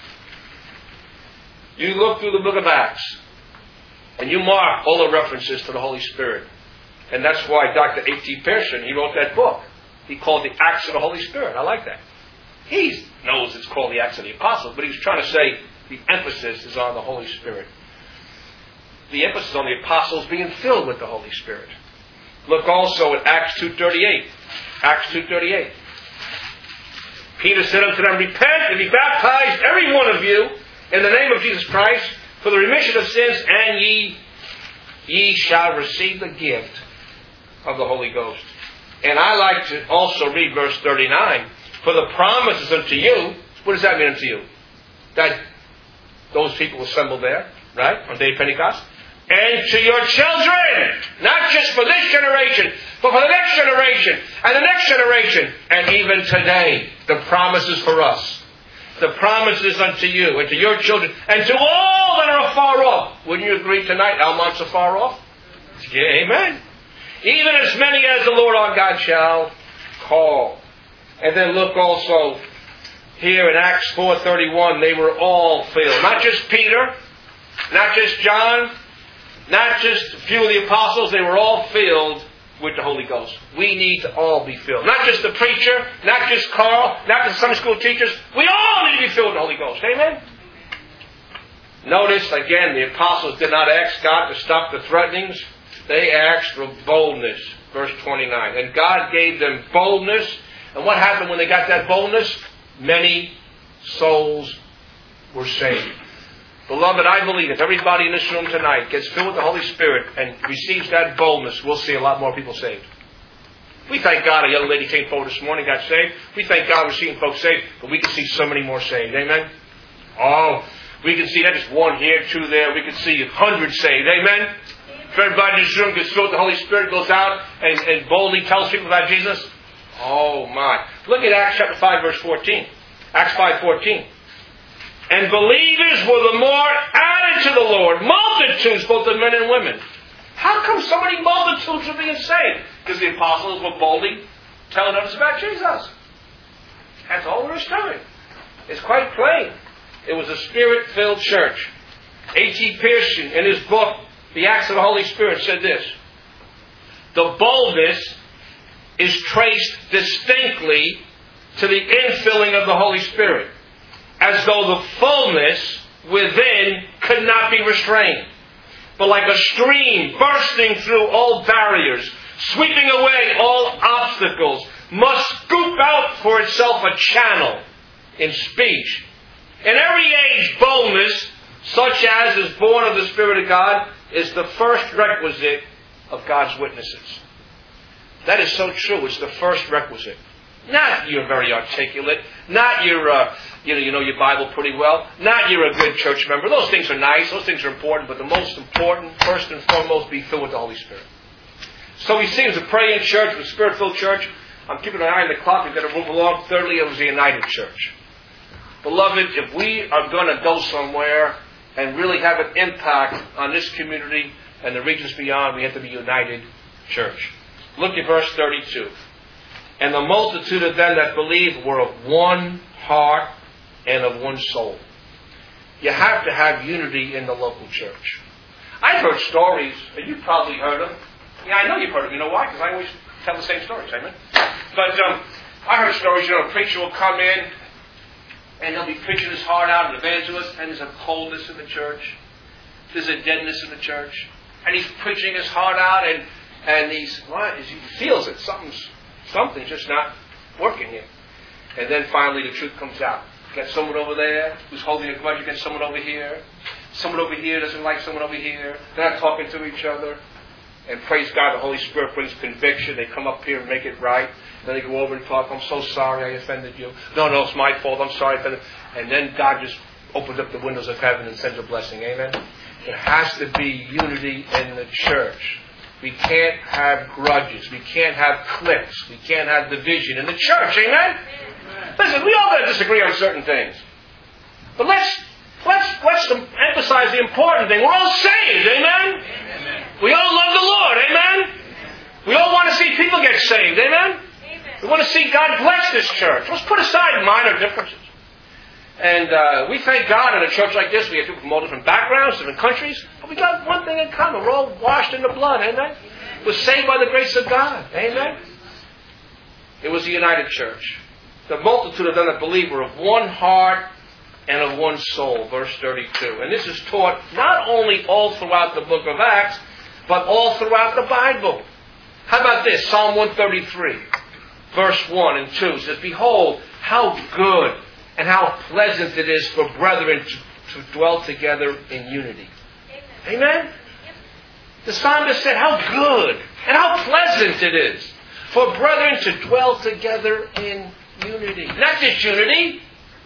You look through the book of Acts and you mark all the references to the Holy Spirit. And that's why Dr. A.T. Pearson, he wrote that book. He called it Acts of the Holy Spirit. I like that. He knows it's called the Acts of the Apostles, but he was trying to say the emphasis is on the Holy Spirit. The emphasis on the apostles being filled with the Holy Spirit. Look also at Acts 2:38. Acts 2:38. Peter said unto them, "Repent and be baptized, every one of you, in the name of Jesus Christ, for the remission of sins, and ye shall receive the gift of the Holy Ghost." And I like to also read verse 39. For the promise is unto you. What does that mean unto you? That those people assembled there, right, on the day of Pentecost. And to your children. Not just for this generation, but for the next generation, and the next generation. And even today, the promise is for us. The promise is unto you, and to your children, and to all that are afar off. Wouldn't you agree tonight, Almont's afar off? Yeah, amen. Even as many as the Lord our God shall call. And then look also here in Acts 4:31, they were all filled. Not just Peter, not just John, not just a few of the apostles, they were all filled with the Holy Ghost. We need to all be filled. Not just the preacher, not just Carl, not just Sunday school teachers. We all need to be filled with the Holy Ghost. Amen? Notice, again, the apostles did not ask God to stop the threatenings. They asked for boldness. Verse 29. And God gave them boldness. And what happened when they got that boldness? Many souls were saved. Beloved, I believe if everybody in this room tonight gets filled with the Holy Spirit and receives that boldness, we'll see a lot more people saved. We thank God a young lady came forward this morning, got saved. We thank God we're seeing folks saved, but we can see so many more saved. Amen? Oh, we can see not just one here, two there. We can see hundreds saved. Amen? If everybody in this room gets filled with the Holy Spirit, goes out and boldly tells people about Jesus, Oh my. Look at Acts chapter 5 verse 14. Acts 5:14. And believers were the more added to the Lord. Multitudes, both of men and women. How come so many multitudes are being saved? Because the apostles were boldly telling others about Jesus. That's all there is to it. It's quite plain. It was a Spirit-filled church. A.T. Pearson, in his book, The Acts of the Holy Spirit, said this: the boldness is traced distinctly to the infilling of the Holy Spirit, as though the fullness within could not be restrained, but like a stream bursting through all barriers, sweeping away all obstacles, must scoop out for itself a channel in speech. In every age, boldness, such as is born of the Spirit of God, is the first requisite of God's witnesses. That is so true. It's the first requisite. Not you're very articulate. Not you know your Bible pretty well. Not you're a good church member. Those things are nice. Those things are important. But the most important, first and foremost, be filled with the Holy Spirit. So we see it was a praying church, a Spirit-filled church. I'm keeping an eye on the clock. We've got to move along. Thirdly, it was a united church. Beloved, if we are going to go somewhere and really have an impact on this community and the regions beyond, we have to be a united church. Look at verse 32. And the multitude of them that believed were of one heart and of one soul. You have to have unity in the local church. I've heard stories, and you've probably heard them. Yeah, I know you've heard them. You know why? Because I always tell the same stories, amen? But I heard stories, a preacher will come in, and he'll be preaching his heart out, an evangelist, and there's a coldness in the church. There's a deadness in the church. And he's preaching his heart out, and he feels it. Something's just not working here. And then finally the truth comes out. You got someone over there who's holding a grudge against someone over here. Someone over here doesn't like someone over here. They're not talking to each other. And praise God, the Holy Spirit brings conviction. They come up here and make it right. Then they go over and talk. I'm so sorry I offended you. No, it's my fault. I'm sorry I offended. And then God just opens up the windows of heaven and sends a blessing. Amen? There has to be unity in the church. We can't have grudges. We can't have cliques. We can't have division in the church. Amen? Listen, we all got to disagree on certain things. But let's emphasize the important thing. We're all saved. Amen? We all love the Lord. Amen? We all want to see people get saved. Amen? We want to see God bless this church. Let's put aside minor differences. And we thank God in a church like this. We have people from all different backgrounds, different countries. But we got one thing in common. We're all washed in the blood. Amen? We're saved by the grace of God. Amen? It was a united church. The multitude of them that believed were of one heart and of one soul. Verse 32. And this is taught not only all throughout the book of Acts, but all throughout the Bible. How about this? Psalm 133, verse 1 and 2 says, behold, how good and how pleasant it is for brethren to dwell together in unity. Amen? The psalmist said, how good and how pleasant it is for brethren to dwell together in unity. Not just unity,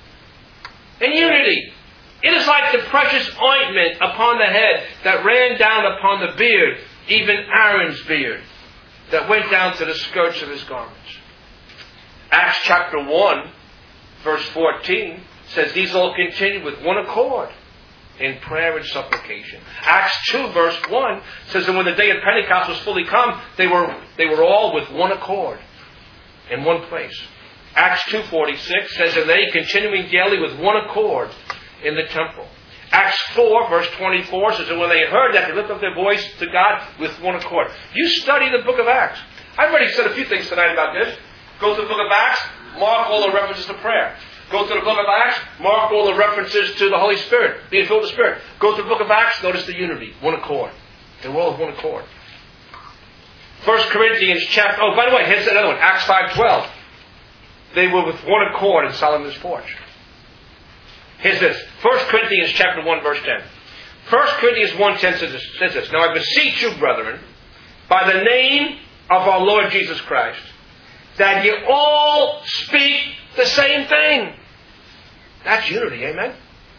in unity. It is like the precious ointment upon the head that ran down upon the beard, even Aaron's beard, that went down to the skirts of his garments. Acts chapter 1, verse 14 says, these all continued with one accord in prayer and supplication. Acts 2, verse 1 says that when the day of Pentecost was fully come, they were all with one accord in one place. Acts 2:46 says that they continuing daily with one accord in the temple. Acts 4, verse 24 says that when they heard that, they lifted up their voice to God with one accord. You study the book of Acts. I've already said a few things tonight about this. Go to the book of Acts, mark all the references to prayer. Go to the book of Acts, mark all the references to the Holy Spirit, being filled with the Spirit. Go to the book of Acts, notice the unity, one accord. They were all of one accord. 1 Corinthians chapter... Oh, by the way, here's another one. Acts 5:12. They were with one accord in Solomon's porch. Here's this. 1 Corinthians chapter 1, verse 10. 1 Corinthians 1:10 says this. Now I beseech you, brethren, by the name of our Lord Jesus Christ, that you all speak the same thing. That's unity, amen?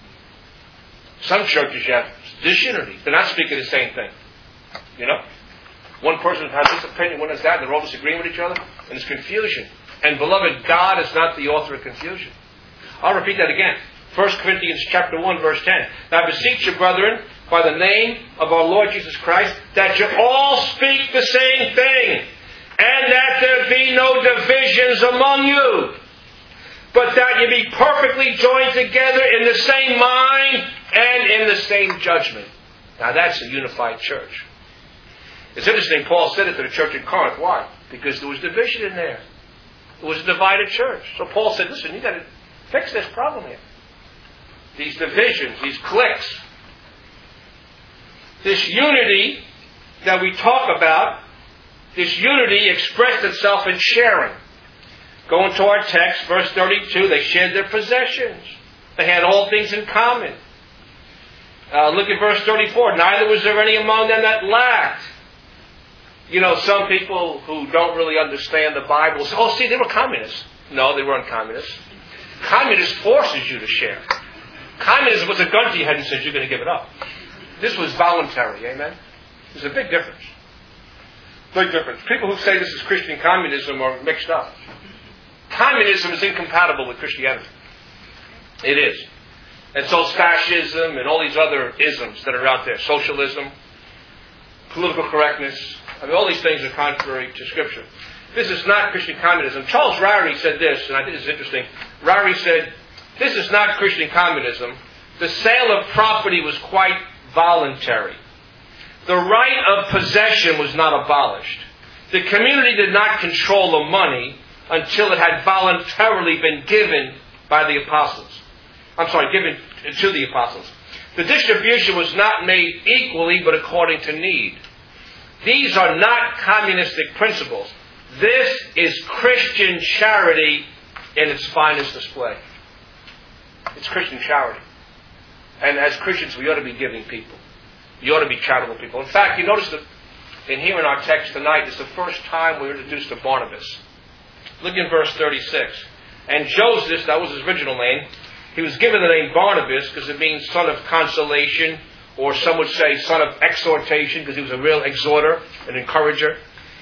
Some churches have disunity. They're not speaking the same thing. You know? One person has this opinion, one has that, and they're all disagreeing with each other, and there's confusion. And beloved, God is not the author of confusion. I'll repeat that again. 1 Corinthians chapter 1, verse 10. Now I beseech you, brethren, by the name of our Lord Jesus Christ, that you all speak the same thing, and that there be no divisions among you, but that you be perfectly joined together in the same mind and in the same judgment. Now that's a unified church. It's interesting, Paul said it to the church in Corinth. Why? Because there was division in there. It was a divided church. So Paul said, listen, you've got to fix this problem here. These divisions, these cliques. This unity that we talk about, this unity expressed itself in sharing. Going to our text, verse 32, they shared their possessions. They had all things in common. Look at verse 34. Neither was there any among them that lacked. You know, some people who don't really understand the Bible say, oh, see, they were communists. No, they weren't communists. Communist forces you to share. Communism was a gun to your head and says you're going to give it up. This was voluntary, amen? There's a big difference. Big difference. People who say this is Christian communism are mixed up. Communism is incompatible with Christianity. It is. And so is fascism and all these other isms that are out there. Socialism, political correctness. I mean, all these things are contrary to Scripture. This is not Christian communism. Charles Ryrie said this, and I think this is interesting. Ryrie said, this is not Christian communism. The sale of property was quite voluntary. The right of possession was not abolished. The community did not control the money until it had voluntarily been given by the apostles. Given to the apostles. The distribution was not made equally, but according to need. These are not communistic principles. This is Christian charity in its finest display. It's Christian charity. And as Christians, we ought to be giving people. You ought to be charitable people. In fact, you notice that in here in our text tonight, it's the first time we're introduced to Barnabas. Look in verse 36. And Joseph, that was his original name, he was given the name Barnabas because it means son of consolation, or some would say son of exhortation because he was a real exhorter, an encourager.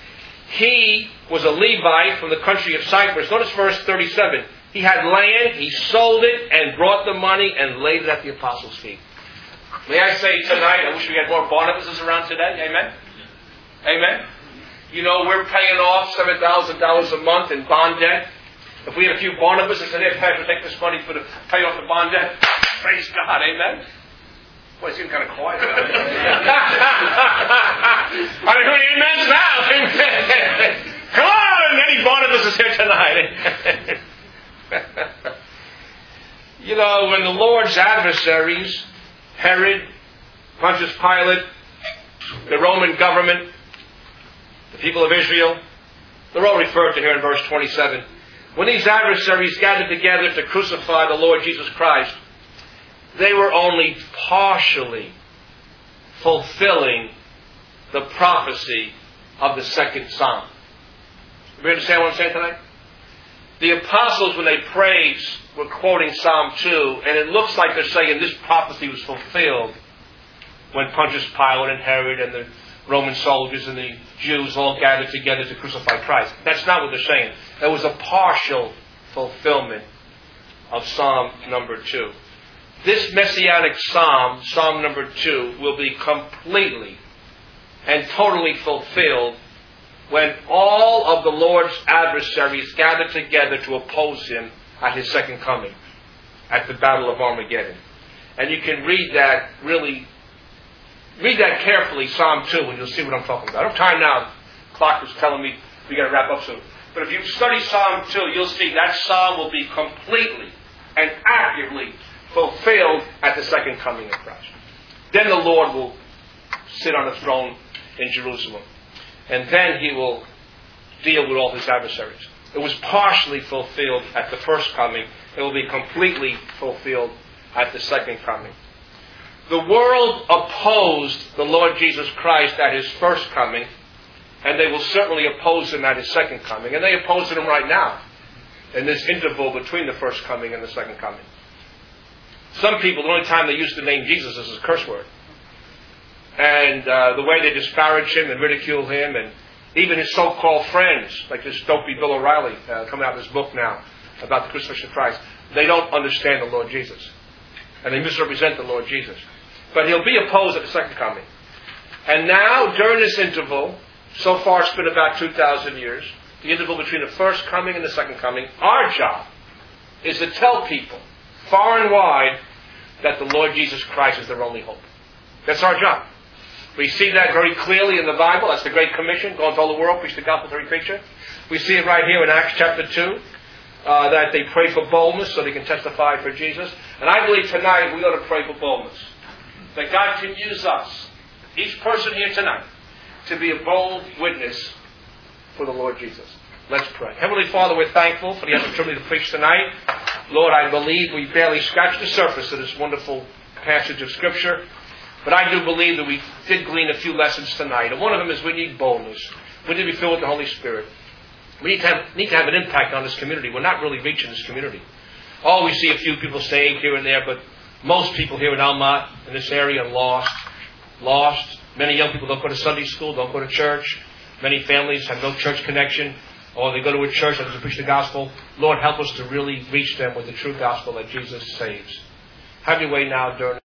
He was a Levite from the country of Cyprus. Notice verse 37. He had land, he sold it, and brought the money and laid it at the apostles' feet. May I say tonight, I wish we had more Barnabases around today. Amen? Amen? You know, we're paying off $7,000 a month in bond debt. If we had a few Barnabases and said, hey, Pastor, take this money for pay off the bond debt. Praise God. Amen? Boy, it seemed kind of quiet. I don't hear any amens now. Amen. Come on, any Barnabases here tonight. You know, when the Lord's adversaries, Herod, Pontius Pilate, the Roman government, the people of Israel, they're all referred to here in verse 27. When these adversaries gathered together to crucify the Lord Jesus Christ, they were only partially fulfilling the prophecy of the second psalm. You understand what I'm saying tonight? The apostles, when they prayed, were quoting Psalm 2, and it looks like they're saying this prophecy was fulfilled when Pontius Pilate and Herod and the Roman soldiers and the Jews all gathered together to crucify Christ. That's not what they're saying. There was a partial fulfillment of Psalm number 2. This messianic psalm, Psalm number 2, will be completely and totally fulfilled when all of the Lord's adversaries gather together to oppose him at his second coming, at the Battle of Armageddon. And you can read that carefully, Psalm 2, and you'll see what I'm talking about. I don't have time now. The clock was telling me we got to wrap up soon. But if you study Psalm 2, you'll see that psalm will be completely and accurately fulfilled at the second coming of Christ. Then the Lord will sit on a throne in Jerusalem. And then he will deal with all his adversaries. It was partially fulfilled at the first coming. It will be completely fulfilled at the second coming. The world opposed the Lord Jesus Christ at his first coming, and they will certainly oppose him at his second coming. And they oppose him right now, in this interval between the first coming and the second coming. Some people, the only time they use the name Jesus is a curse word. And the way they disparage him and ridicule him and Even his so-called friends, like this dopey Bill O'Reilly, coming out with this book now about the crucifixion of Christ, they don't understand the Lord Jesus. And they misrepresent the Lord Jesus. But he'll be opposed at the second coming. And now, during this interval, so far it's been about 2,000 years, the interval between the first coming and the second coming, our job is to tell people, far and wide, that the Lord Jesus Christ is their only hope. That's our job. We see that very clearly in the Bible. That's the Great Commission. Go into all the world, preach the gospel to every creature. We see it right here in Acts chapter 2, that they pray for boldness so they can testify for Jesus. And I believe tonight we ought to pray for boldness. That God can use us, each person here tonight, to be a bold witness for the Lord Jesus. Let's pray. Heavenly Father, we're thankful for the opportunity to preach tonight. Lord, I believe we barely scratched the surface of this wonderful passage of Scripture. But I do believe that we did glean a few lessons tonight. And one of them is we need boldness. We need to be filled with the Holy Spirit. We need to have an impact on this community. We're not really reaching this community. Oh, we see a few people saved here and there, but most people here in Almont, in this area, are lost. Many young people don't go to Sunday school, don't go to church. Many families have no church connection, or they go to a church that doesn't preach the gospel. Lord, help us to really reach them with the true gospel that Jesus saves. Have your way now during